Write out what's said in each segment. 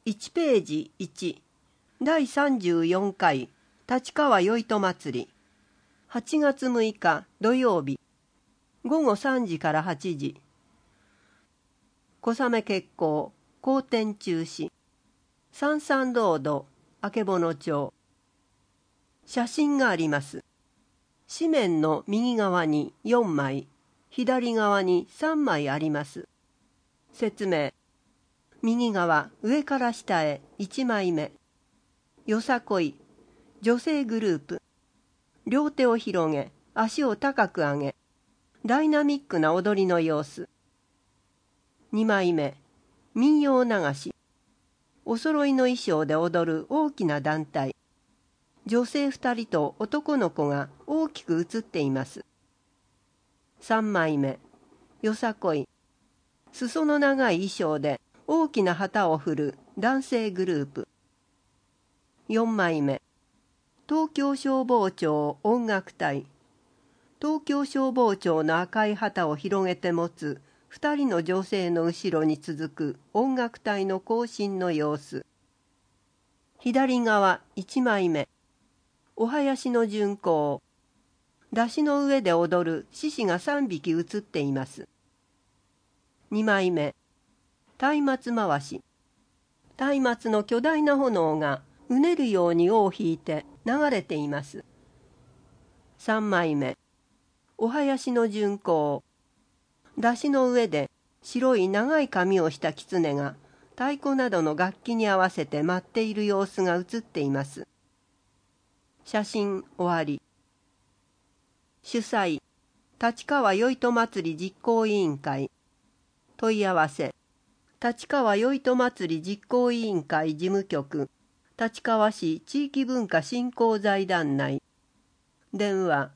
1ページ1第34回立川よいと祭り8月6日土曜日午後3時から8時小雨決行好天中止三々ロード曙町写真があります。紙面の右側に4枚左側に3枚あります。説明右側上から下へ1枚目よさこい女性グループ両手を広げ足を高く上げダイナミックな踊りの様子。2枚目民謡流しお揃いの衣装で踊る大きな団体女性2人と男の子が大きく写っています。3枚目よさこい裾の長い衣装で大きな旗を振る男性グループ。4枚目東京消防庁音楽隊東京消防庁の赤い旗を広げて持つ2人の女性の後ろに続く音楽隊の行進の様子。左側1枚目お囃子の巡行山車の上で踊る獅子が3匹写っています。2枚目松明回し松明の巨大な炎がうねるように尾を引いて流れています。3枚目お囃子の巡行山車の上で白い長い髪をした狐が太鼓などの楽器に合わせて舞っている様子が写っています。写真終わり。主催立川よいと祭り実行委員会問い合わせ立川よいと祭り実行委員会事務局立川市地域文化振興財団内電話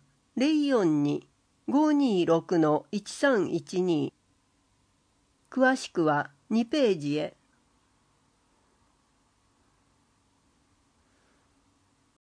042-526-1312 詳しくは2ページへ。